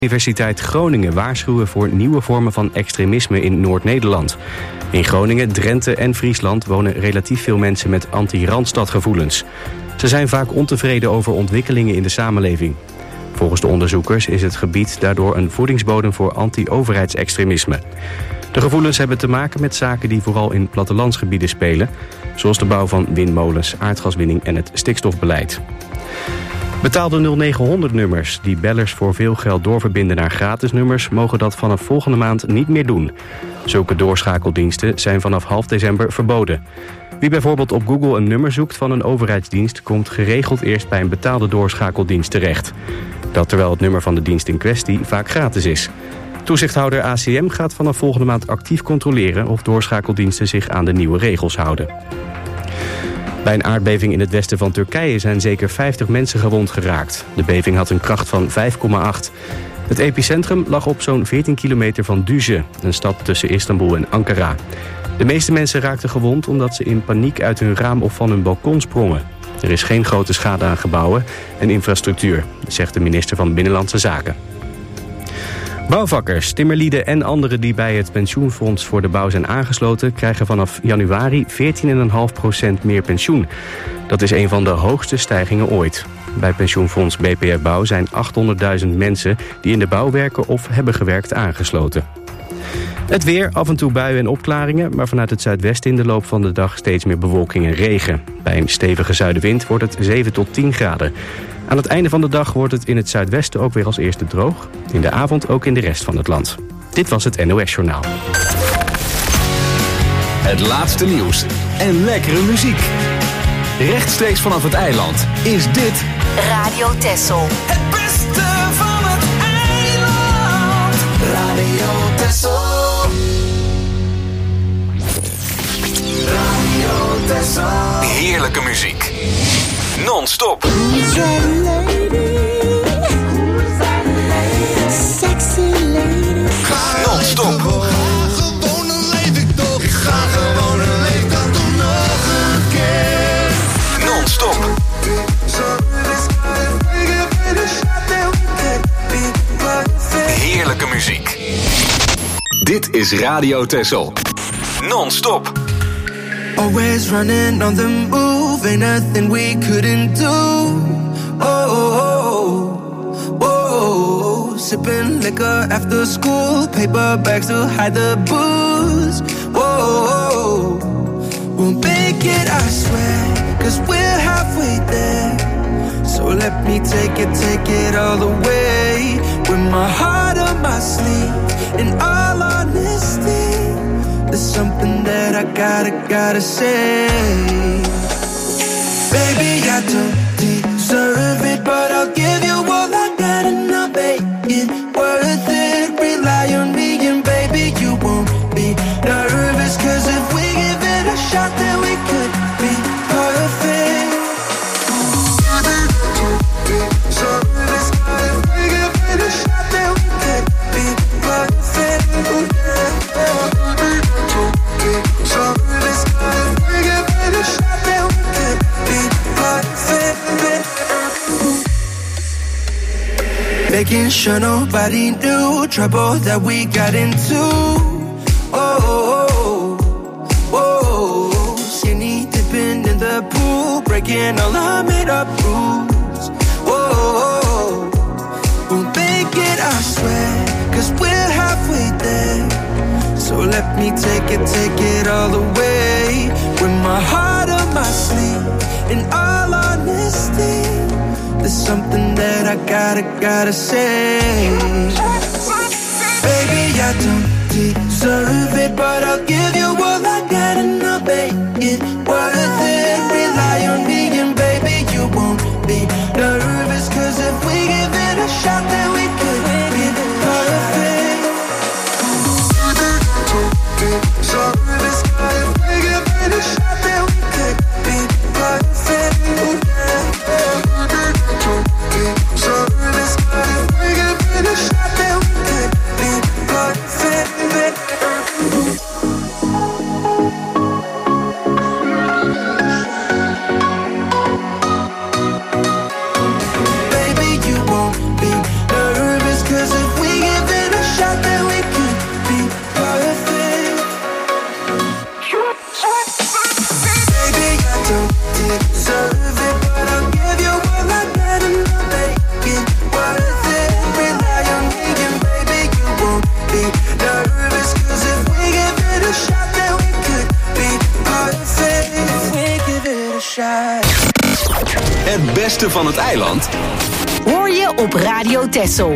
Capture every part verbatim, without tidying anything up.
Universiteit Groningen waarschuwen voor nieuwe vormen van extremisme in Noord-Nederland. In Groningen, Drenthe en Friesland wonen relatief veel mensen met anti-Randstadgevoelens. Ze zijn vaak ontevreden over ontwikkelingen in de samenleving. Volgens de onderzoekers is het gebied daardoor een voedingsbodem voor anti-overheidsextremisme. De gevoelens hebben te maken met zaken die vooral in plattelandsgebieden spelen, zoals de bouw van windmolens, aardgaswinning en het stikstofbeleid. Betaalde nul negen honderd nummers die bellers voor veel geld doorverbinden naar gratis nummers mogen dat vanaf volgende maand niet meer doen. Zulke doorschakeldiensten zijn vanaf half december verboden. Wie bijvoorbeeld op Google een nummer zoekt van een overheidsdienst komt geregeld eerst bij een betaalde doorschakeldienst terecht. Dat terwijl het nummer van de dienst in kwestie vaak gratis is. Toezichthouder A C M gaat vanaf volgende maand actief controleren of doorschakeldiensten zich aan de nieuwe regels houden. Bij een aardbeving in het westen van Turkije zijn zeker vijftig mensen gewond geraakt. De beving had een kracht van vijf komma acht. Het epicentrum lag op zo'n veertien kilometer van Düzce, een stad tussen Istanbul en Ankara. De meeste mensen raakten gewond omdat ze in paniek uit hun raam of van hun balkon sprongen. Er is geen grote schade aan gebouwen en infrastructuur, zegt de minister van Binnenlandse Zaken. Bouwvakkers, timmerlieden en anderen die bij het pensioenfonds voor de bouw zijn aangesloten krijgen vanaf januari veertien komma vijf procent meer pensioen. Dat is een van de hoogste stijgingen ooit. Bij pensioenfonds B P R Bouw zijn achthonderdduizend mensen die in de bouw werken of hebben gewerkt aangesloten. Het weer, af en toe buien en opklaringen, maar vanuit het zuidwesten in de loop van de dag steeds meer bewolking en regen. Bij een stevige zuidenwind wordt het zeven tot tien graden. Aan het einde van de dag wordt het in het zuidwesten ook weer als eerste droog. In de avond ook in de rest van het land. Dit was het N O S Journaal. Het laatste nieuws en lekkere muziek. Rechtstreeks vanaf het eiland is dit Radio Texel. Het beste van het eiland. Radio Texel. Radio Texel. heerlijke muziek. Non-stop. Non-stop. Gewoon een leef ik toch. Ik ga gewoon een leef dan toch nog een keer. Non-stop. Heerlijke muziek. Dit is Radio Texel. Non-stop. Always running on the move, ain't nothing we couldn't do. Oh, oh, oh, oh. Sipping liquor after school, paper bags to hide the booze. Oh, oh, we'll make it, I swear, cause we're halfway there. So let me take it, take it all the way. With my heart on my sleeve, in all honesty, there's something that I gotta, gotta say. Baby, I don't deserve it, but I'll give you all I got and I'll make it worth it. Rely on me and baby, you won't be nervous, cause if we give it a shot, then we could be perfect. Making sure nobody knew trouble that we got into. Oh, oh, oh, oh. Skinny dipping in the pool, breaking all our made up rules. Oh, oh, oh. We'll make it, I swear, cause we're halfway there. So let me take it, take it all the way. With my heart on my sleeve, in all honesty, there's something that I gotta, gotta say. Baby, I don't deserve it, but I'll give you all I got and I'll make it worth it. Rely on me and baby, you won't be nervous, cause if we give it a shot, then we could be perfect. So if we give it a shot, then we could be perfect. beste van het eiland hoor je op Radio Texel.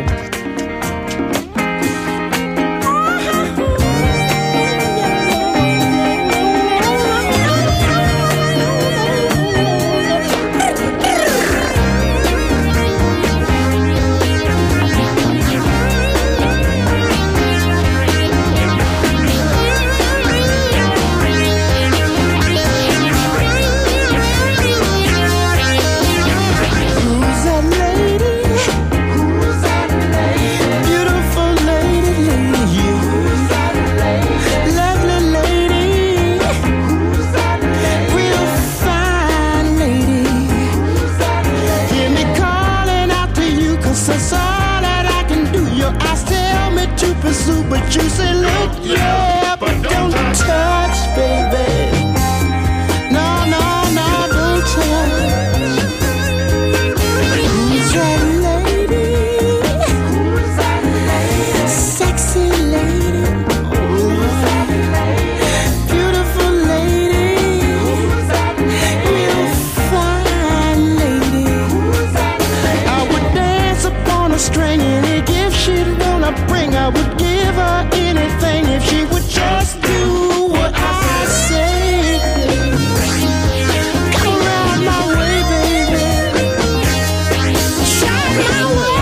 But you say, look, yeah, but don't touch, baby. No, no, no, don't touch. Who's that lady? Who's that lady? Sexy lady. Who's that lady? Beautiful lady. Who's that lady? Real fine lady. Who's that lady? I would dance upon a string, any gift she'd wanna bring, I would give her anything if she would just do what I say. Come around my way, baby. Shine my way.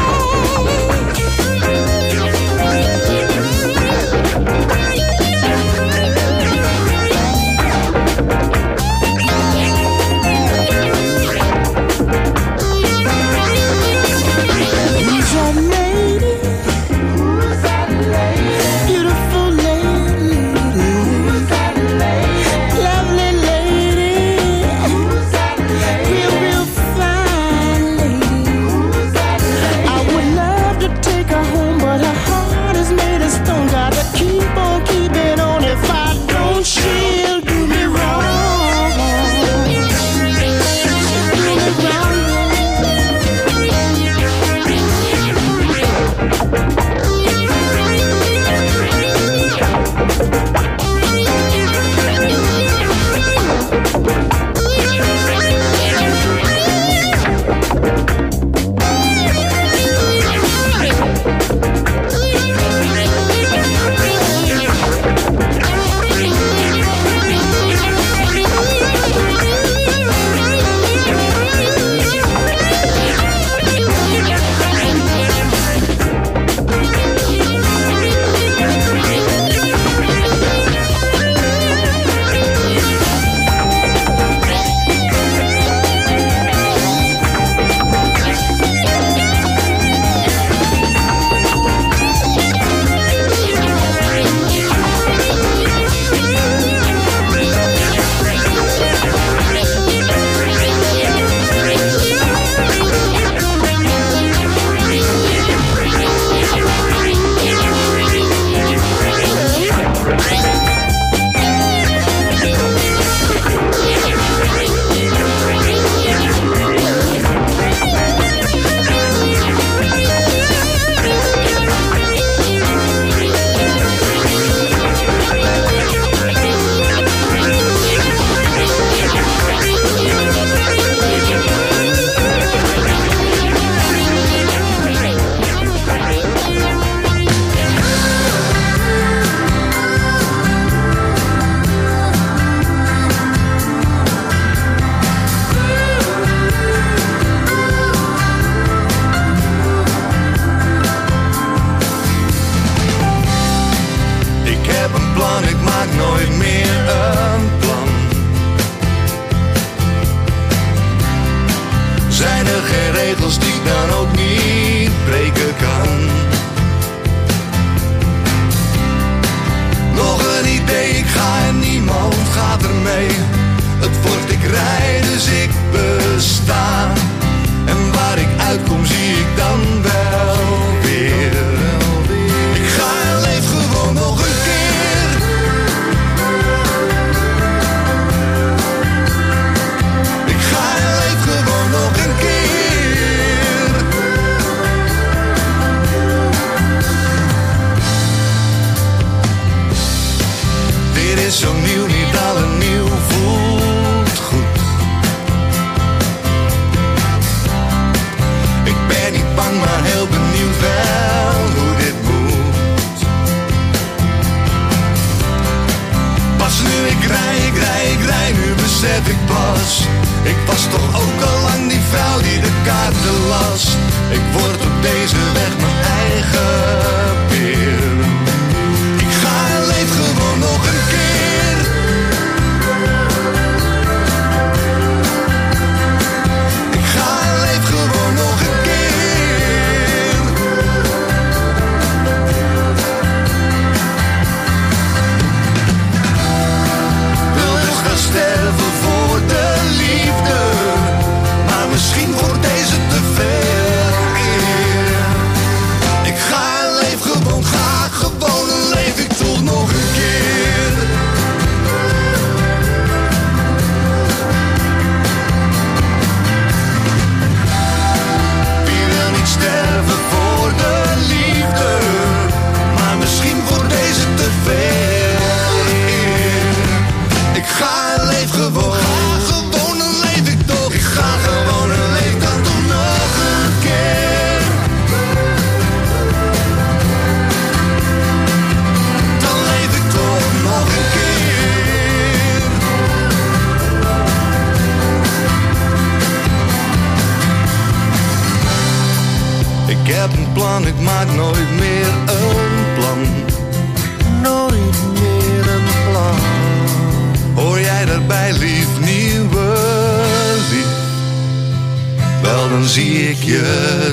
Who's that lady? Who's that lady?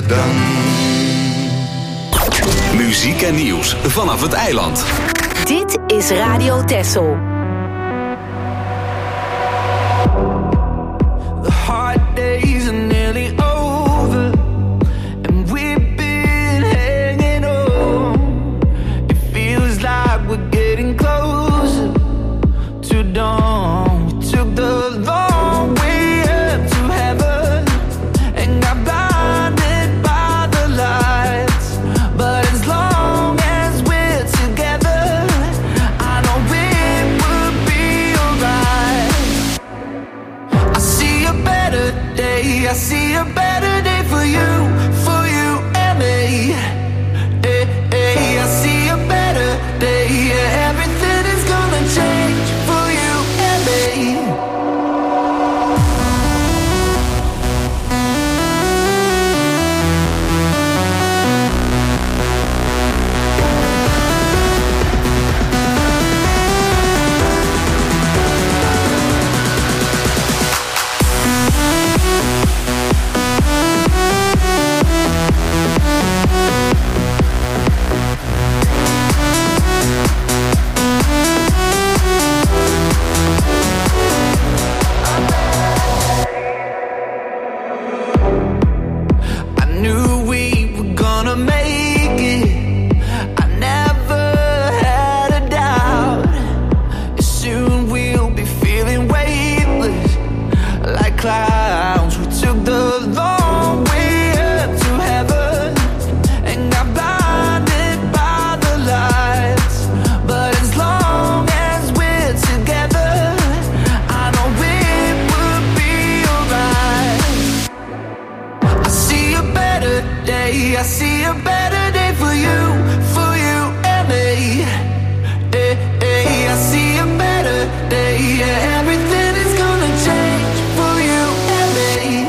dan. Muziek en nieuws vanaf het eiland. Dit is Radio Texel. The hard days are nearly over, and we've been hanging on. It feels like we're getting closer to dawn. We took the long way up to heaven and got blinded by the lights. But as long as we're together, I know it will be alright. I see a better day, I see a better day for you, for you and me. Hey, hey, I see a better day, yeah, everything is gonna change for you and me. I knew we were gonna make it. I never had a doubt. Soon we'll be feeling weightless like clouds. We took the long way up to heaven and got blinded by the lights. But as long as we're together, I know it will be alright. I see a better day, I see a better day for you, for you and me. Hey, hey, I see a better day, yeah, everything is gonna change for you and me.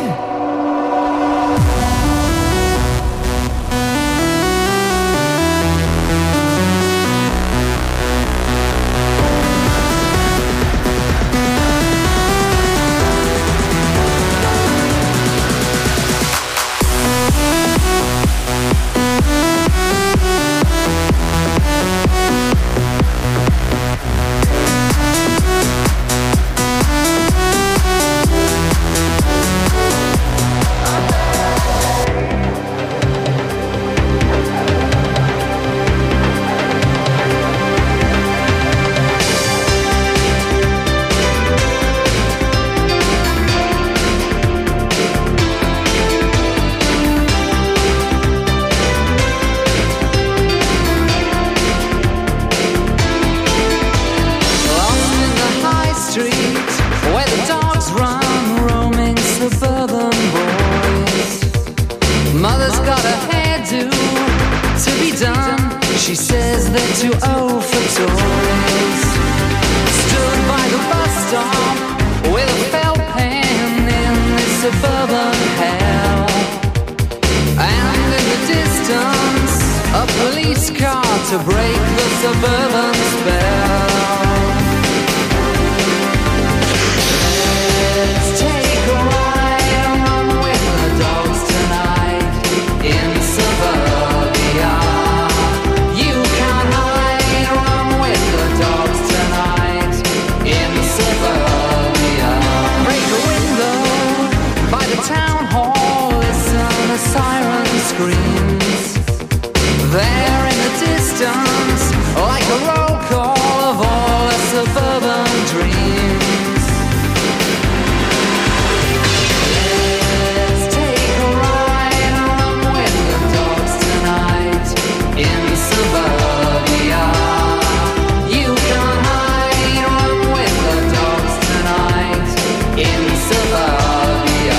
Lost in the high street where the dogs run, roaming suburban boys. Mother's got a hairdo to be done. She says they're too old for toys. Stood by the bus stop with a felt pen in this suburban hell. And in the distance, a police car to break the suburban spell. Let's take a ride and run with the dogs tonight in suburbia. You can't hide, run with the dogs tonight in suburbia. Break a window by the town hall, listen a siren screams. There in the distance, like a roll call of all the suburban dreams. Let's take a ride and run with the dogs tonight in suburbia. You can't hide, run with the dogs tonight in suburbia.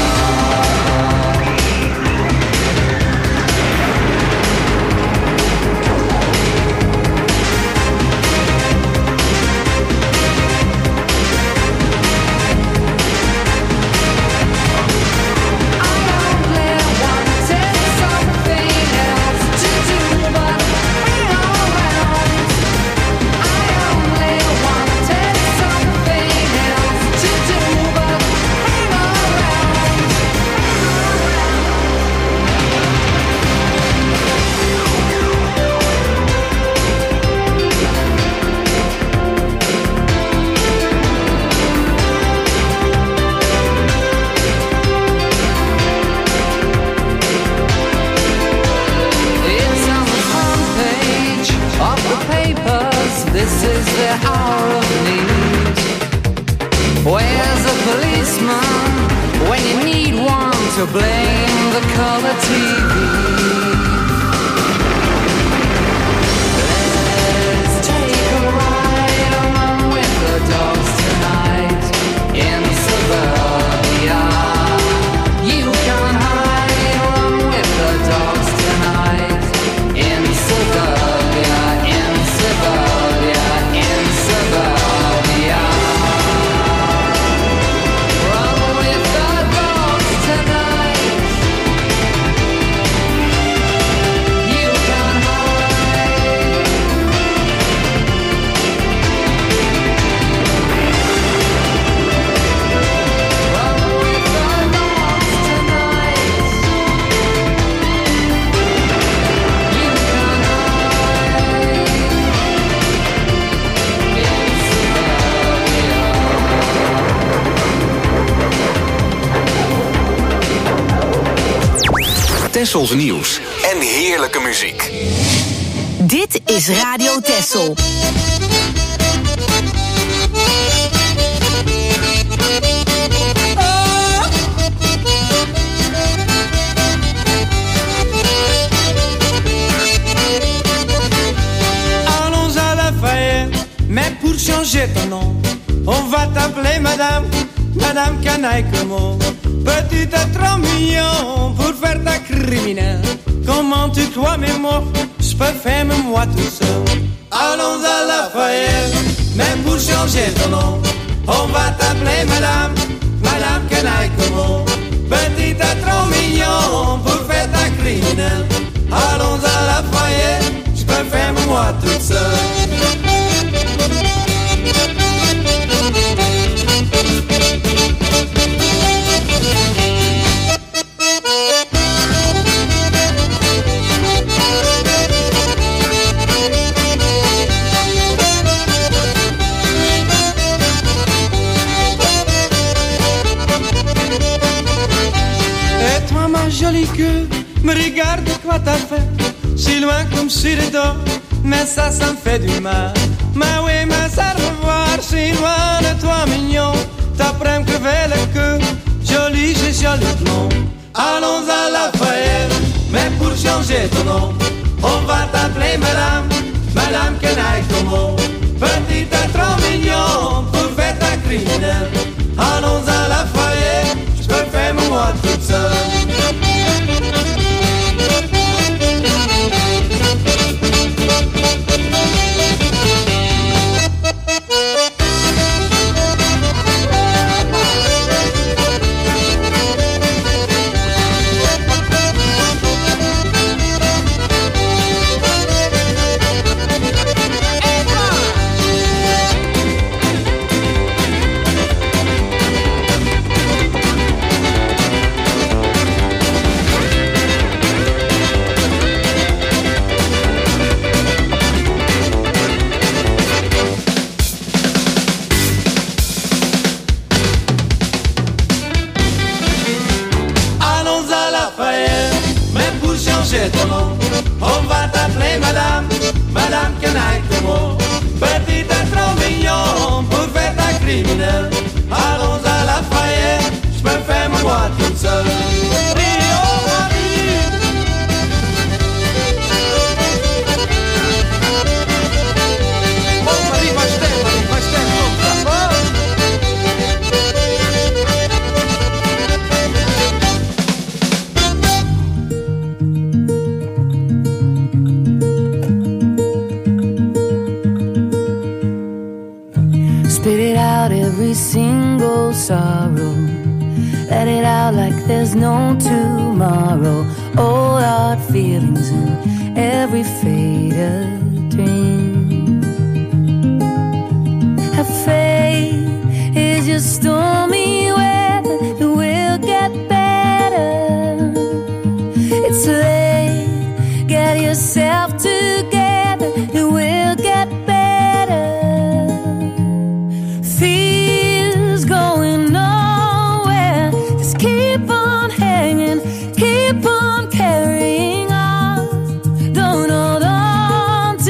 to blame the color T V. Let's take a ride along with the dogs tonight in suburbia. You can hide along with the dogs tonight in suburbia, in suburbia, in suburbia. Run with the dogs tonight. You can hide. Run with the dogs tonight. You can hide in suburbia. Tessels nieuws en heerlijke muziek. Dit is Radio Tessel. Allons à Lafayette, mais pour changer ton nom, on va t'appeler Madame, Madame Canaille Como. Petit et trop mignon pour faire ta criminelle. Comment tu crois, mais moi, je peux faire même moi tout seul. Allons à Lafayette, mais pour changer ton nom, on va t'appeler Madame, Madame Canaille Como. Petit et trop mignon pour faire ta criminelle. Allons à Lafayette, je peux faire même moi tout seul. Et toi ma jolie queue, me regarde quoi t'as fait. Si loin comme sur les dos, mais ça, ça me fait du mal. Mais oui, mais ça revoir, si loin de toi mignon. T'apprends que vers le cœur, joli, j'ai joli blond. Allons à Lafayette, mais pour changer ton nom, on va t'appeler Madame, Madame Canaille Como. Petit et trop mignon pour faire ta criminelle. Allons à Lafayette, je peux faire moi toute seule. Ton nom, on va t'appeler Madame, Madame Canaille Como. Petit et trop mignon pour faire ta criminelle. Allons à Lafayette, je peux faire moi toute seule. Spit it out, every single sorrow. Let it out like there's no tomorrow. All our feelings in every faded dream. Have faith, is your stormy weather. It will get better. It's late, get yourself together. It will get better. Fears going nowhere. Just keep on hanging, keep on carrying on. Don't hold on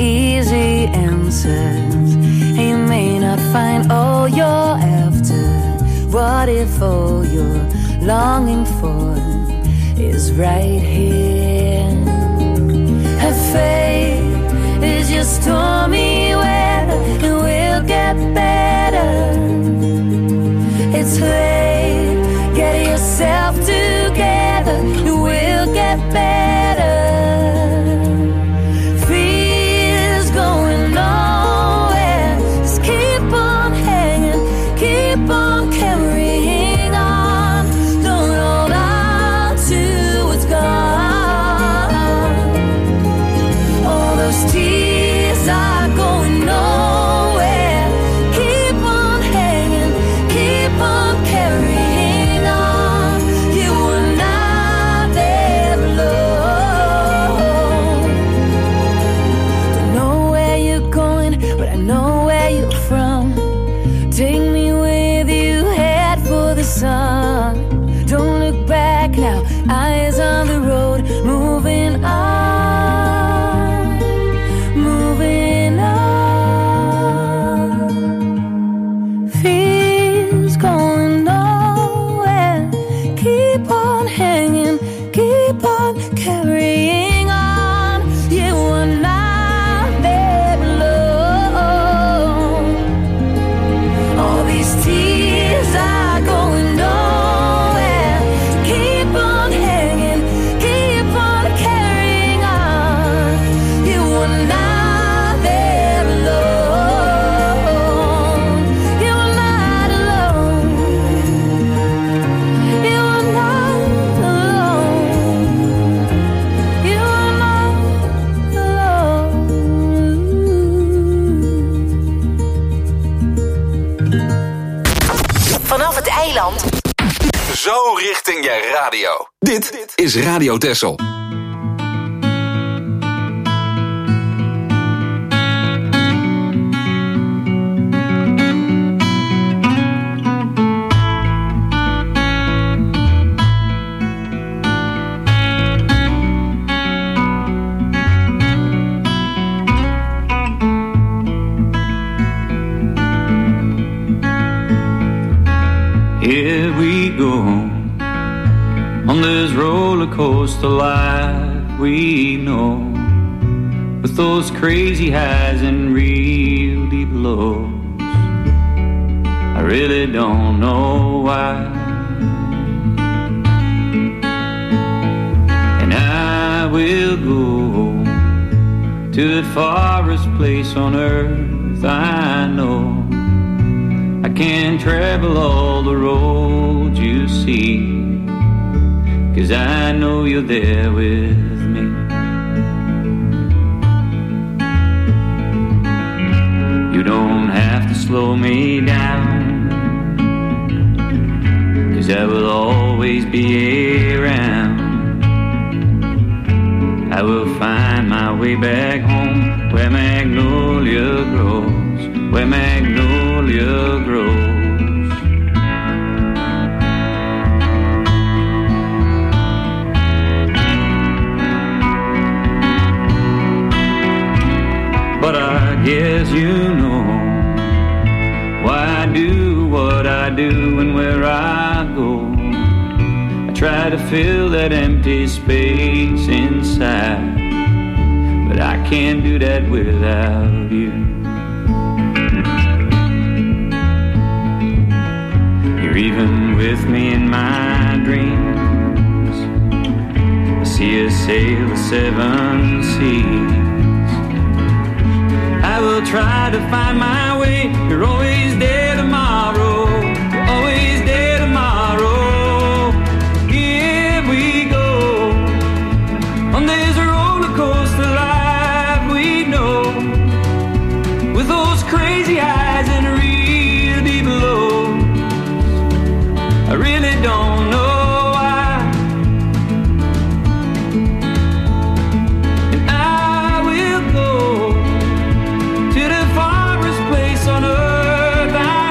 easy answers, and you may not find all you're after. What if all you're longing for is right here? Have faith is your stormy weather, and we'll get better. It's late, get yourself together, and we'll get better. Fear's going nowhere, just keep on hanging, keep on carrying on. Don't hold on to what's gone. All those tears are going nowhere. Keep on hanging, keep on carrying on. You are not there alone. Don't know where you're going, but I know where you're from. Take me with you, head for the sun. Don't look back now, eyes on the road, moving on, moving on. Feels going nowhere. Keep on hanging, keep on carrying on. You are not there alone. All these tears are going nowhere. Keep on hanging, keep on carrying on. You are not there alone. You are not alone. You are not alone. You are not alone. Vanaf het eiland. Zo richting je radio. Dit is Radio Texel. Here we go on this roller coaster life we know, with those crazy highs and real deep lows. I really don't know why, and I will go to the farthest place on earth I know. I can't travel all the roads you see, 'cause I know you're there with me. You don't have to slow me down, 'cause I will always be around. I will find my way back home, where magnolia grows, where magnolia grows. But I guess you know why I do what I do and where I go. I try to fill that empty space inside, but I can't do that without you. You're even with me in my dreams. I see us sail the seven seas. I will try to find my way. You're always there tomorrow. You're always there tomorrow. Here we go on this roller coaster life we know, with those crazy highs and real deep lows. I really don't know why, and I will go to the farthest place on earth I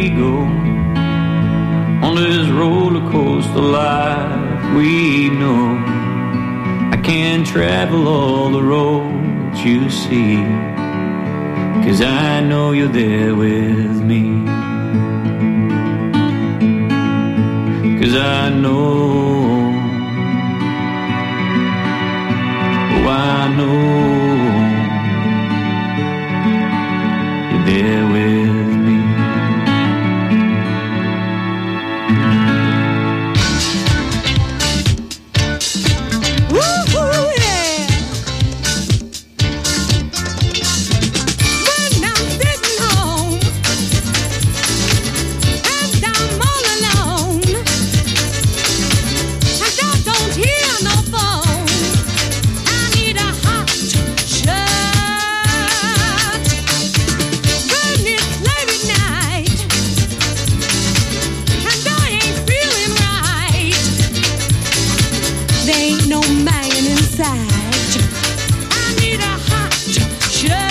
we go on this roller coaster life we know. I can't travel all the roads you see, 'cause I know you're there with me. 'Cause I know, oh I know you're there with me. Woo-hoo, yeah. When I'm sitting home and I'm all alone and I don't hear no phone, I need a hot shot. When it's late at night and I ain't feeling right, there ain't no man inside. I need a hot shot.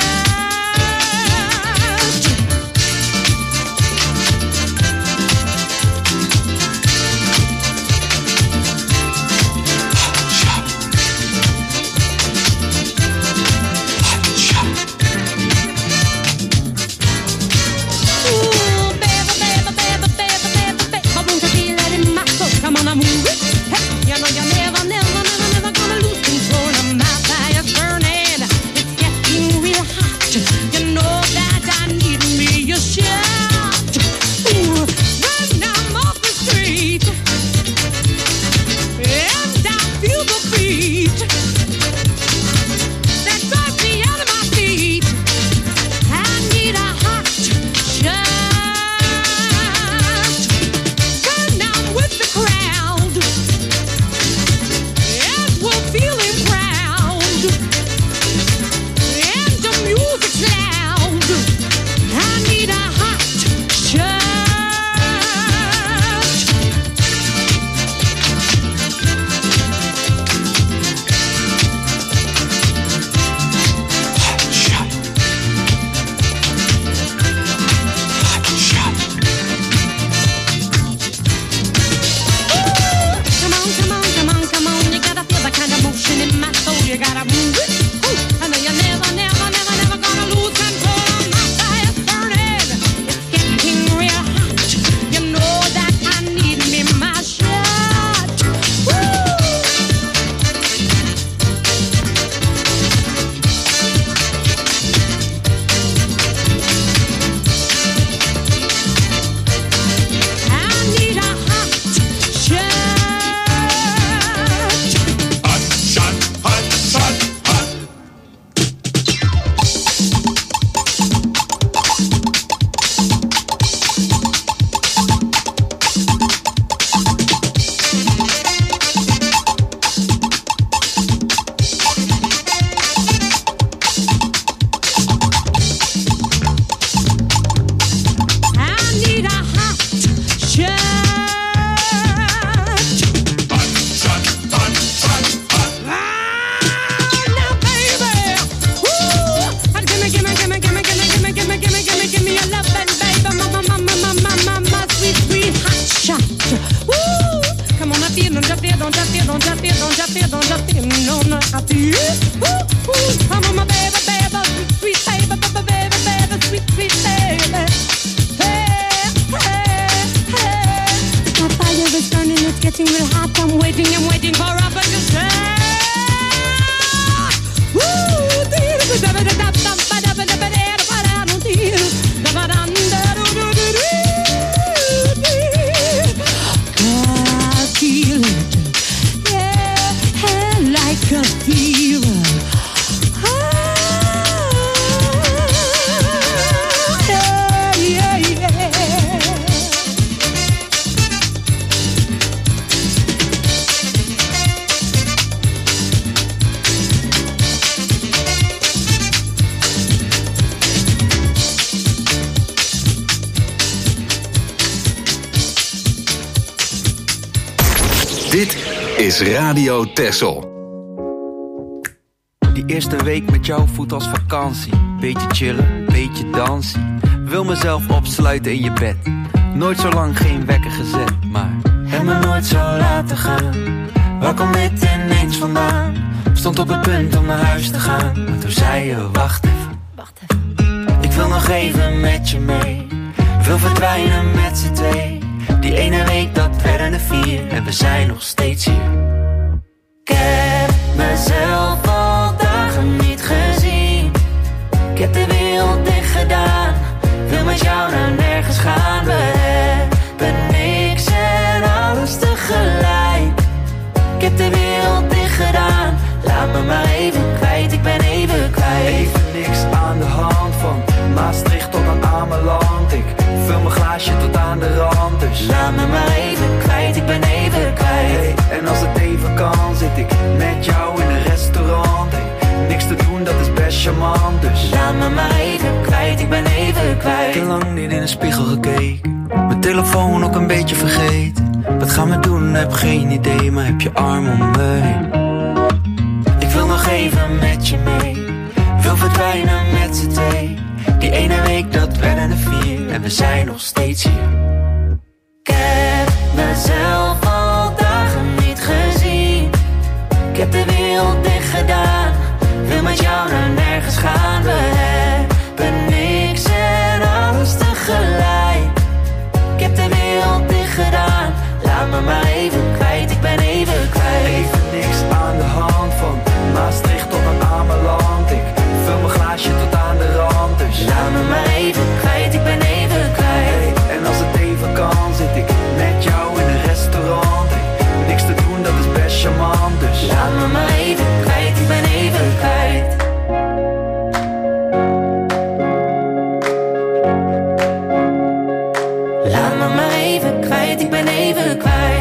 Ooh, baby, baby, baby, baby, baby, baby, I want to feel it in my soul. Come on, I move it. Hey, you know you're never, never, never, never gonna lose control of my fire's burning. It's getting real hot. You know that I need me a shot. Ooh, when I'm off the street and I feel the beat that drives me out of my feet, I need a hot shot. When I'm with the crowd and we're feeling proud and the music's loud, I need a hot shot. Come on, come on, come on, come on. You gotta feel the kind of motion in my soul. You gotta move it. Ooh, I know you're never, never, never, never gonna lose control of my fire's burning. It's getting real hot. You know that I need me my shot. Woo! I need a hot shot. Hot shot, hot shot, hot. I need a hot shot. Hot shot, hot shot, hot. Ah, now, baby. Ooh, gimme, gimme, gimme, gimme, gimme, gimme, gimme, gimme, gimme, gimme your lovin', baby. My, my, my, my, my, my, my, my sweet, sweet hot shot. Ooh, come on, I feel, don't you feel, don't you feel, don't you feel, don't you feel, don't you feel, no, no, I feel. Ooh, ooh, come on, my baby, baby, sweet, sweet baby, baby, baby, baby, sweet, sweet baby. Hey, hey, hey. My fire is burning, it's getting real hot. I'm waiting, I'm waiting for a bigger shot. Woo! I feel it, yeah, like a fever. Ah, yeah, yeah, yeah. Dit is Radio Texel. Die eerste week met jou voelt als vakantie. Beetje chillen, beetje dansen. Wil mezelf opsluiten in je bed. Nooit zo lang geen wekker gezet, maar heb me nooit zo laten gaan. Waar komt dit ineens vandaan? Stond op het punt om naar huis te gaan, maar toen zei je wacht even. Wacht even. Ik wil nog even met je mee. Wil verdwijnen met z'n twee. Die ene week dat werden er vier en we zijn nog steeds hier. Ik heb mezelf al dagen niet gezien. Ik heb de wereld dicht gedaan. Wil met jou naar nergens gaan. We hebben niks en alles tegelijk. Ik heb de wereld dicht gedaan. Laat me maar even kwijt, ik ben even kwijt. Even niks aan de hand, van Maastricht tot aan Ameland. Ik vul mijn glaasje tot aan de rand, dus laat me maar even kwijt, ik ben even kwijt. Hey, en als het even kan, zit ik met jou in een restaurant. Hey, niks te doen, dat is best charmant, dus laat me maar even kwijt, ik ben even kwijt. Ik heb lang niet in een spiegel gekeken, mijn telefoon ook een beetje vergeten. Wat gaan we doen, heb geen idee, maar heb je arm om me heen. Ik wil nog even met je mee. Wil verdwijnen met z'n twee. Die ene week dat werden er vier en we zijn nog steeds hier. Ik heb mezelf al dagen niet gezien. Ik heb de wereld dicht gedaan. Wil met jou naar nergens gaan. We hebben niks en alles tegelijk. Ik heb de wereld dicht gedaan. Laat me maar even kwijt, ik ben even kwijt. Even niks aan de hand, van Maastricht tot aan Ameland. Ik vul mijn glaasje tot aan de rand, dus laat me maar even kwijt, ik ben even kwijt. Hey, en als het even kan, zit ik met jou in een restaurant. Hey, niks te doen, dat is best charmant, dus laat me maar even kwijt, ik ben even kwijt. Laat me maar even kwijt, ik ben even kwijt.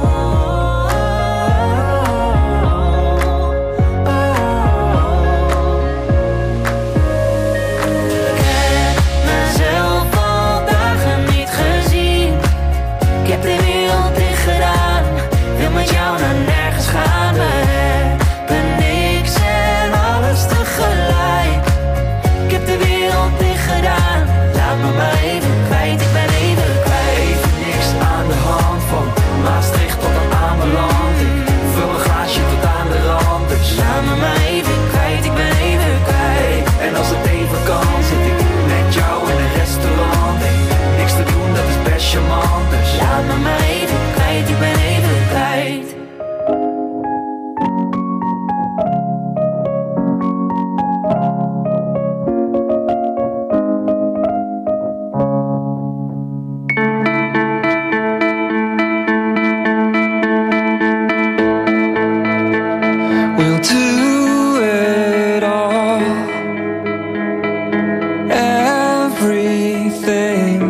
Laat me maar even kwijt, ik ben even kwijt. We'll do it all. Everything.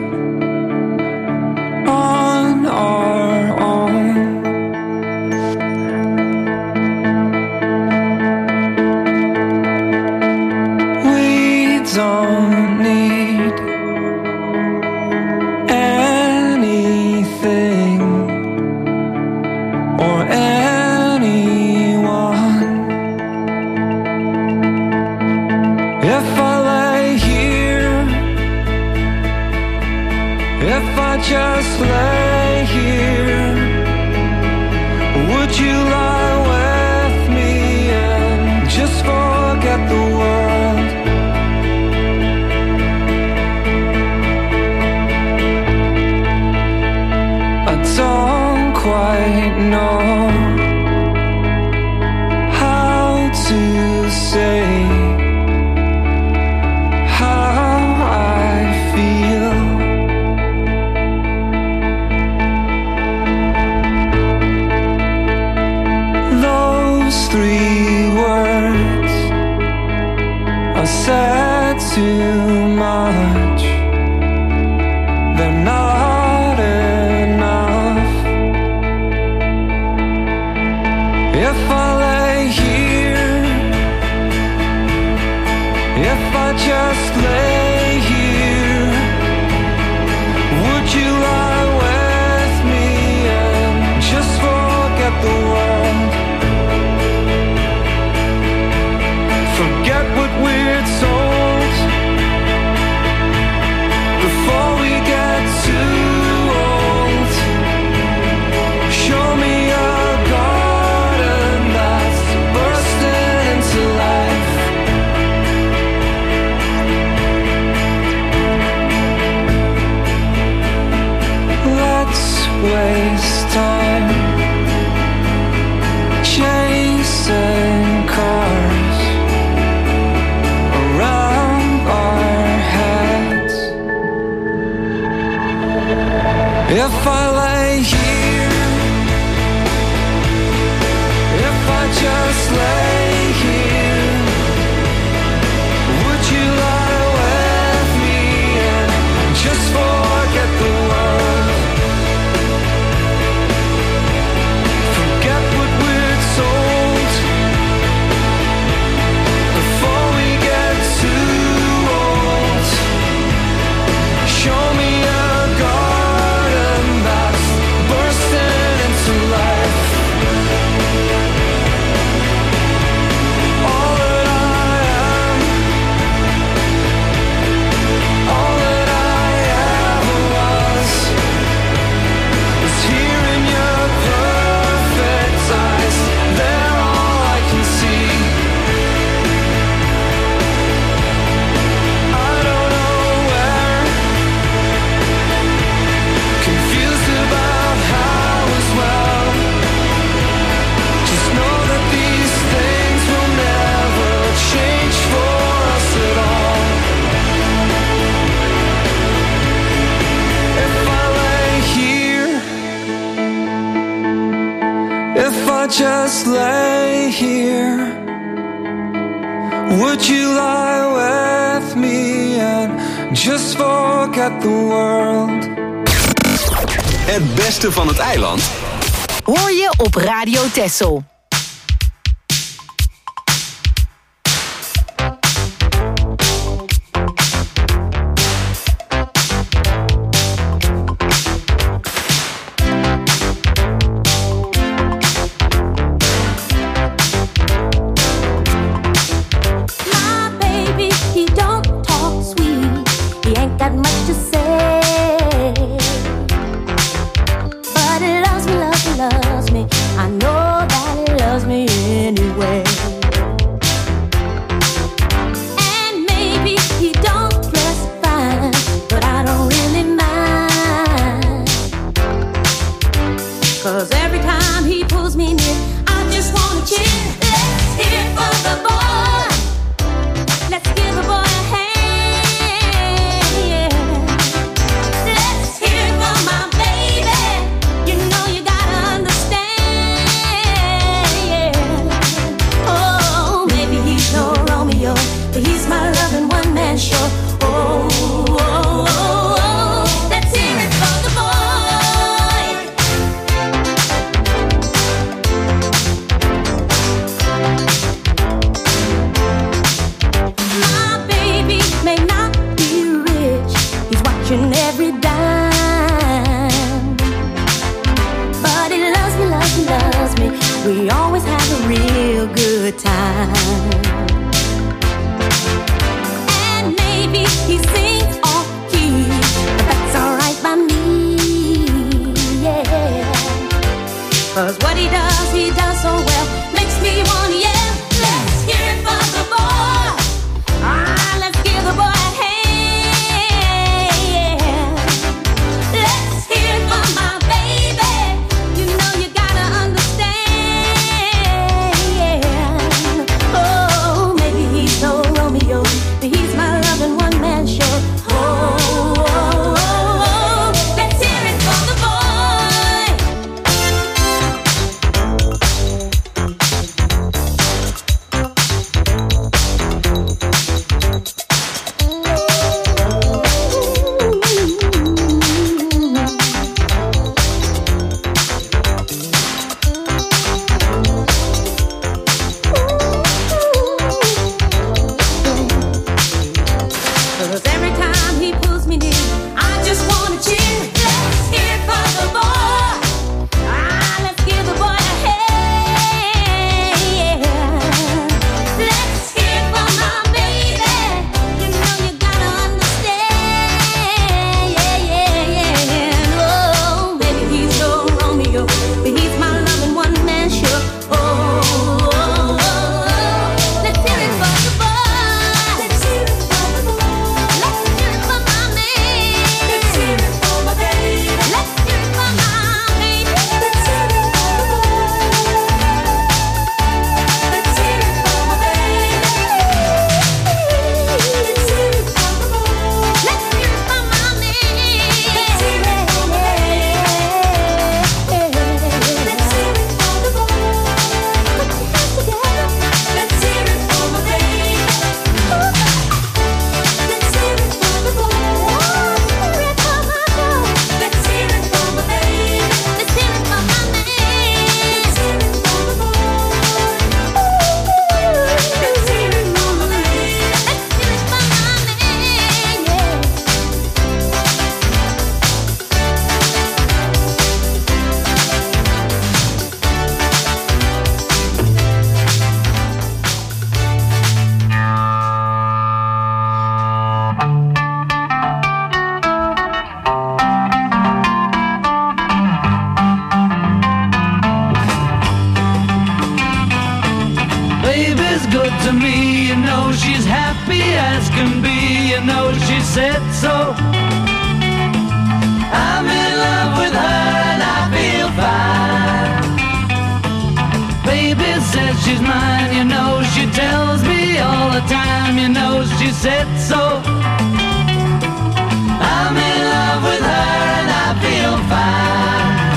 Just lay here. Would you lie with me and just forget the world? I don't quite know how to say how I feel. waste time chasing cars around our heads. If I lay here, if I just lay here, would you lie with me and just forget the world? Forget what we're told before we get too old. Show me a garden that's bursting into life. All that I am, all that I ever was, is here in your perfect eyes. They're all I can see. I don't know where, confused about how as well. Just know that these things will never change for us at all. If I lay here, if I just lay here, would you lie with me and just forget the world? Het beste van het eiland. Hoor je op Radio Texel. My baby, he don't talk sweet. He ain't got much to say. But he loves me, loves me, loves me. I know that he loves me anyway. And maybe he don't dress fine, but I don't really mind. 'Cause every time he pulls me near, I just wanna cheer. Let's hear it for the boy. Let's give the boy a hand, yeah. Let's hear it for my baby. You know you gotta understand, yeah. Oh, maybe he's no Romeo, but he's my loving one-man show. Oh, oh, oh, oh. Let's hear it for the boy. My baby may not be rich, he's watching every dime, but he loves me, loves me, loves me. We always have a real good time. And maybe he sings off key, but that's alright by me, yeah. 'Cause what he does, he does so well, makes me wanna yell. Let's hear it for the boy. Ah, let's give the boy a hand, yeah. Let's hear it for my baby. You know you gotta understand, yeah. Oh, maybe he's no Romeo, but he's my loving one-man show. Oh, oh, oh, oh. Let's hear it for the boy. said so. I'm in love with her and I feel fine. Baby says she's mine, you know, she tells me all the time, you know, she said so. I'm in love with her and I feel fine.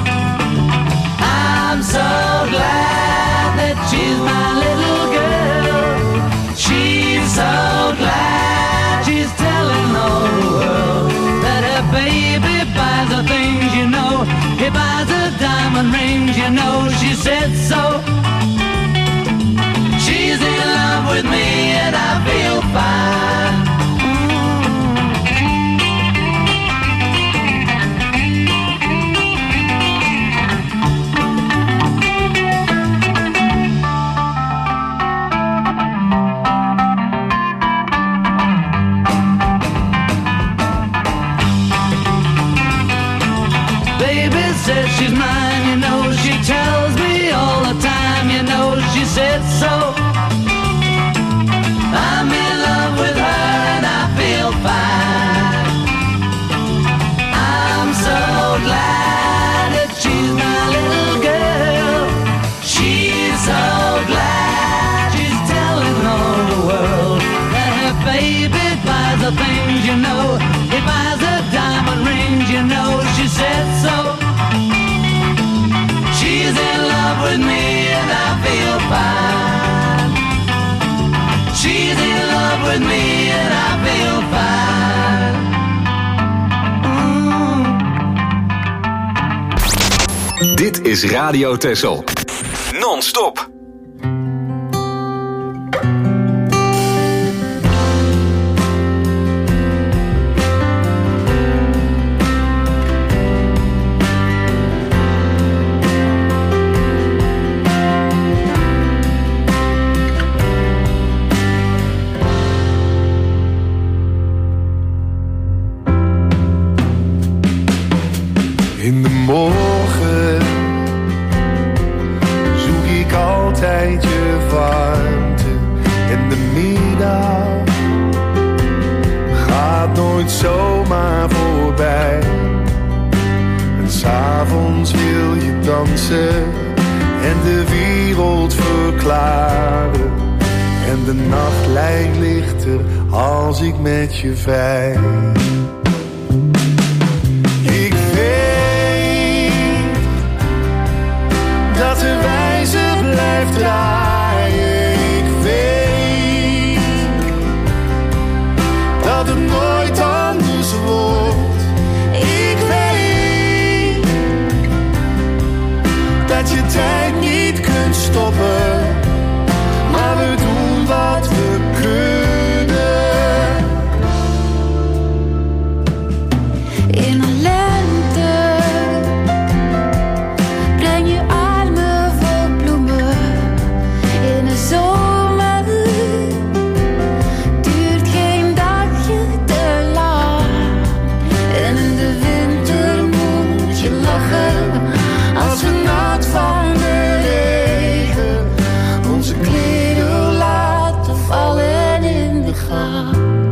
I'm so glad that she's my little girl. She's so glad she's telling all the world that her baby buys her things, you know. He buys her diamond rings, you know, she said so. She's in love with me and I feel fine. Says she's mine, you know, she tells me all the time, you know, she said so. I'm in love with her and I feel fine. I'm so glad that she's my little girl. She's so glad she's telling all the world that her baby buys her things, you know. He buys her diamond rings, you know, she said so. She's in love with me and I feel fine. She's in love with me and I feel fine. Mm. Dit is Radio Texel. Non-stop. In de morgen zoek ik altijd je warmte. En de middag gaat nooit zomaar voorbij. En 's avonds wil je dansen en de wereld verklaren. En de nacht lijkt lichter als ik met je vrij. Dat de wijzer blijft draaien. Ik weet dat het nooit anders wordt. Ik weet dat je tijd niet kunt stoppen. Maar we doen wat we kunnen. In een lente breng je armen vol bloemen. In de zomer duurt geen dagje te lang. En in de winter moet je lachen als we nat van de regen onze kleren laten vallen in de gang.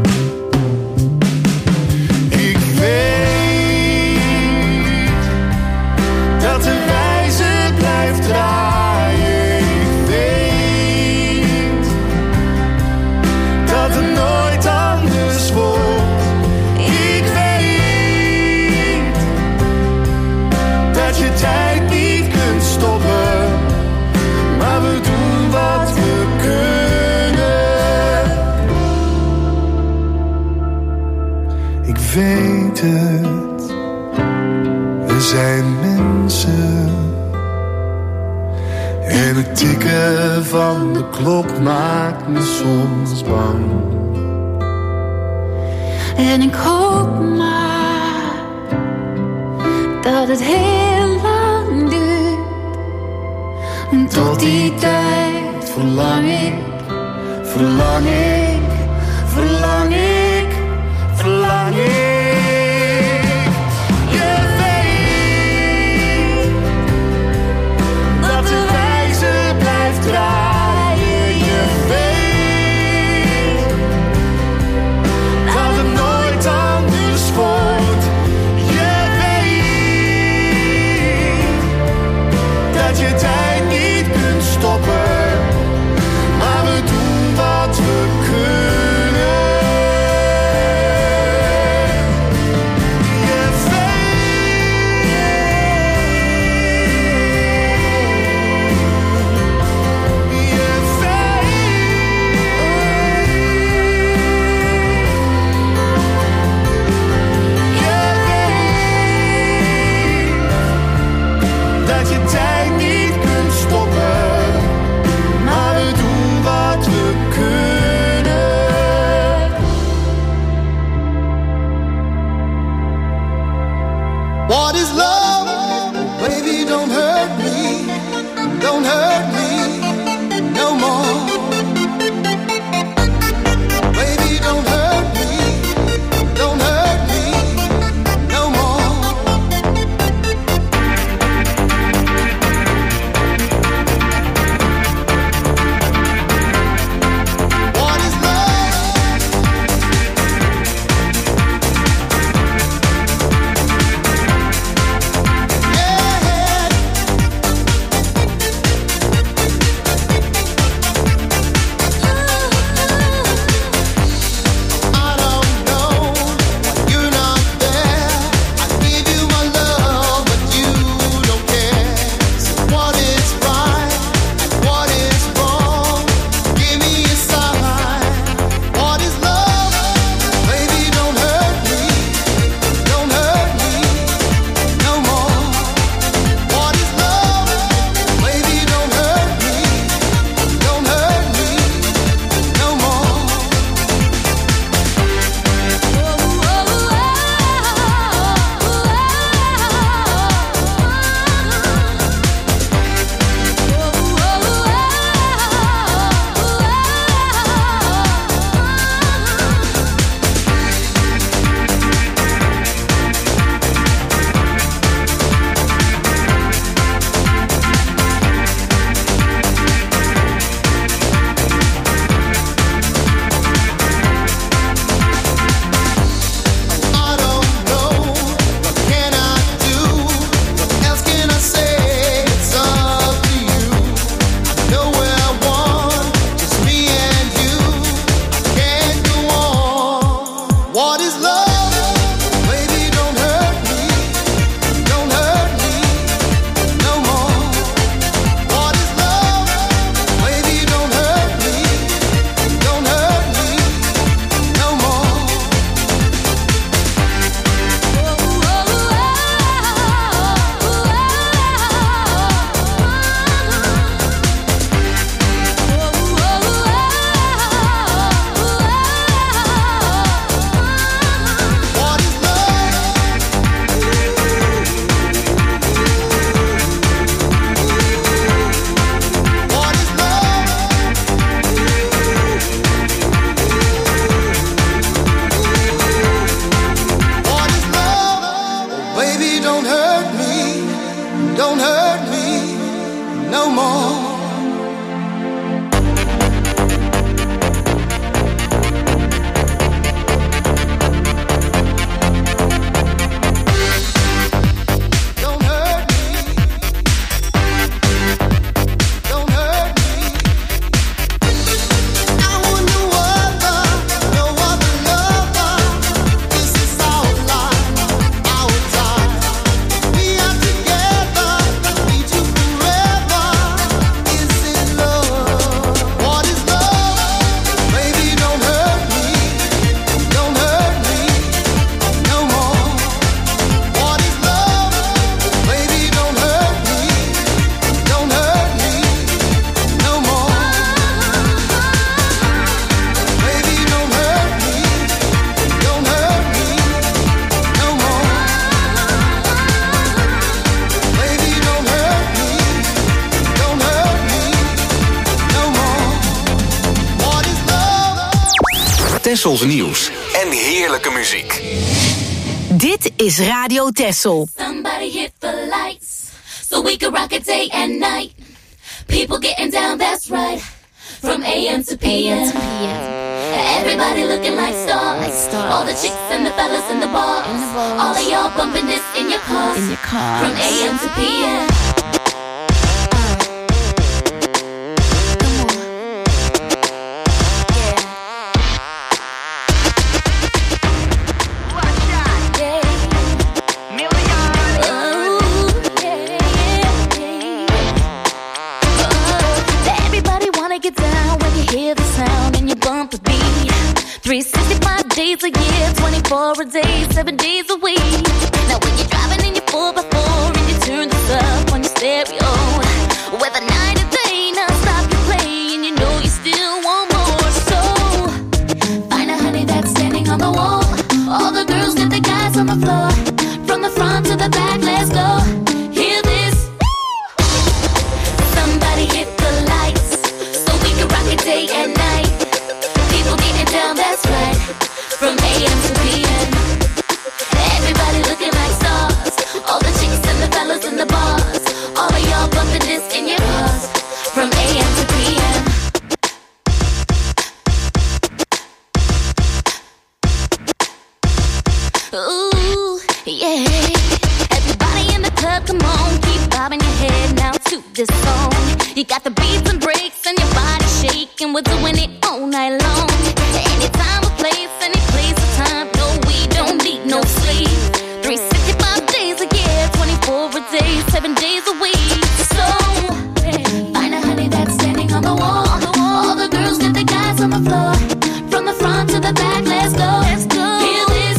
Ik weet dat de wijzer blijft draaien. Ik weet dat het nooit anders wordt. Ik weet dat je tijd niet kunt stoppen. Maar we doen wat we kunnen. Ik weet het, we zijn mensen. En het tikken van de klok maakt me soms bang. En ik hoop maar dat het heel lang duurt. En tot die tijd verlang ik, verlang ik, verlang ik, verlang ik. Je weet dat de wijzer blijft draaien. Je weet dat het nooit dat je tijd niet kunt stoppen, maar we doen wat we kunnen. What is love? Baby, don't hurt me, don't hurt me no more. Baby, don't hurt me, don't hurt me no more. What is love? Yeah. I don't know why you're not there. I give you my love, but you don't care. So what is right and what is wrong? Give me a sign. What is love? Baby, don't hurt me, don't hurt me no more. What is love? Baby, don't hurt me, don't hurt me no more. I don't know, what can I do? What else can I say? It's up to you. I know where I want, just me and you. I can't go on. What is love? Baby, don't hurt me, don't hurt me no more. What is love? Baby, don't hurt me, don't hurt me no more. What is love? What is love? What is love? Baby, don't hurt me, don't hurt me no more. Don't hurt me, don't hurt me. I want no other, no other lover. This is our life, our time. We are together, need you forever. Is it love? What is love? Baby, don't hurt me, don't hurt me no more. What is love? Baby, don't hurt me, don't hurt me no more. Baby, don't hurt me, don't hurt me no more. Baby, don't hurt me, don't hurt me no more. What is love? Tessels nieuws en heerlijke muziek. Dit is Radio Tessel. Somebody hit the lights so we can rock it day and night. People getting down, that's right. From A M to P M. Everybody looking like stars. All the chicks and the fellas in the bars. All of y'all bumping this in your cars. From A M to P M. three sixty-five days a year, twenty-four a day, seven days a week. Now when you're driving in your four by four and you turn this up on your stereo, come on, keep bobbing your head now to this song. You got the beats and breaks and your body shaking. We're doing it all night long. Any time or place, any place or time. No, we don't need no sleep. three sixty-five days a year, twenty-four a day, seven days a week. So, find a honey that's standing on the wall. All the girls get the guys on the floor. From the front to the back, let's go. Let's go. Hear this.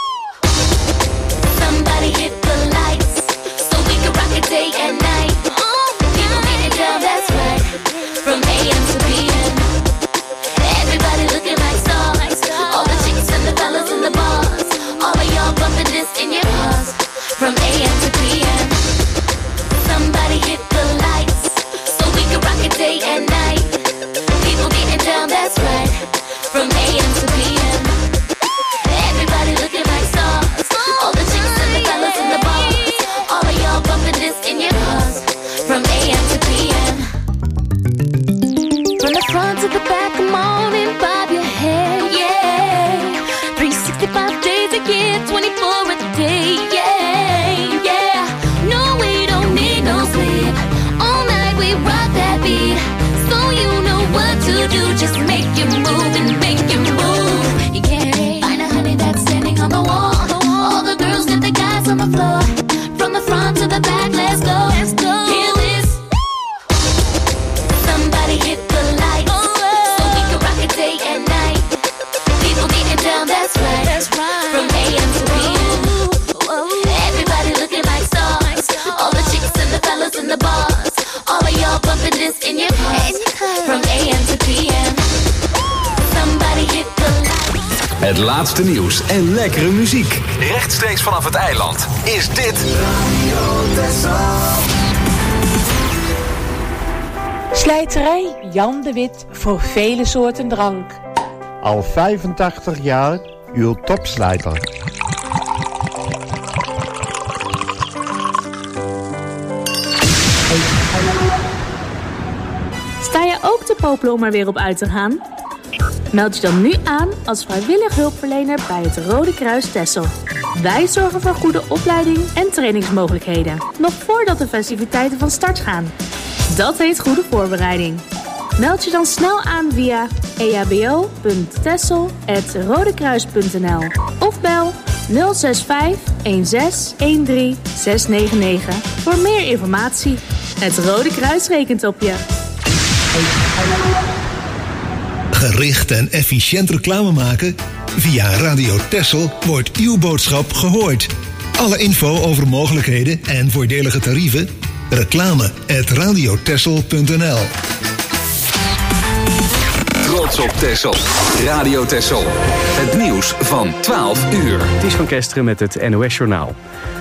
Somebody hit the lights so we can rock it day and night. People get it down, that's right. From A M to P M. Everybody looking like stars. All the chicks and the fellas in the bars. All of y'all bumping this in your cars. From A M to P M. Somebody hit the lights so we can rock it day and night. People getting down, that's right. From A M to P M. Everybody looking like stars. All the chicks and the fellas in the bars. All of y'all bumping this in your cars. From A M to P M. From the front to the back, come on and bob your head, yeah. three sixty-five days a year, twenty-four a day, yeah, yeah. No, we don't need no sleep. All night we rock that beat. So you know what to do, just make you move and make you move. You can't find a honey that's standing on the wall. All the girls get the guys on the floor. From the front to the back, let's go. Let's go. Hear this. Somebody hit the lights so we can rock it day and night. People getting down, that's right. That's right. From A M to P M. Everybody looking like stars. All the chicks and the fellas in the bars. All of y'all bumping this in your cars. From A M to P M. Somebody hit the lights. Het laatste nieuws en lekkere muziek. Rechtstreeks vanaf het eiland is dit Radio Texel. Slijterij Jan de Wit voor vele soorten drank. Al vijfentachtig jaar uw topslijter. Sta je ook te popelen om er weer op uit te gaan? Meld je dan nu aan als vrijwillig hulpverlener bij het Rode Kruis Texel. Wij zorgen voor goede opleiding en trainingsmogelijkheden, nog voordat de festiviteiten van start gaan. Dat heet goede voorbereiding. Meld je dan snel aan via e h b o punt texel apenstaartje rodekruis punt n l of bel nul zes vijf een zes een drie zes negen negen voor meer informatie. Het Rode Kruis rekent op je. Gericht en efficiënt reclame maken? Via Radio Texel wordt uw boodschap gehoord. Alle info over mogelijkheden en voordelige tarieven? Reclame at radio texel punt n l. Trots op Texel. Radio Texel. Het nieuws van twaalf uur. Het is van Kesteren met het N O S-journaal.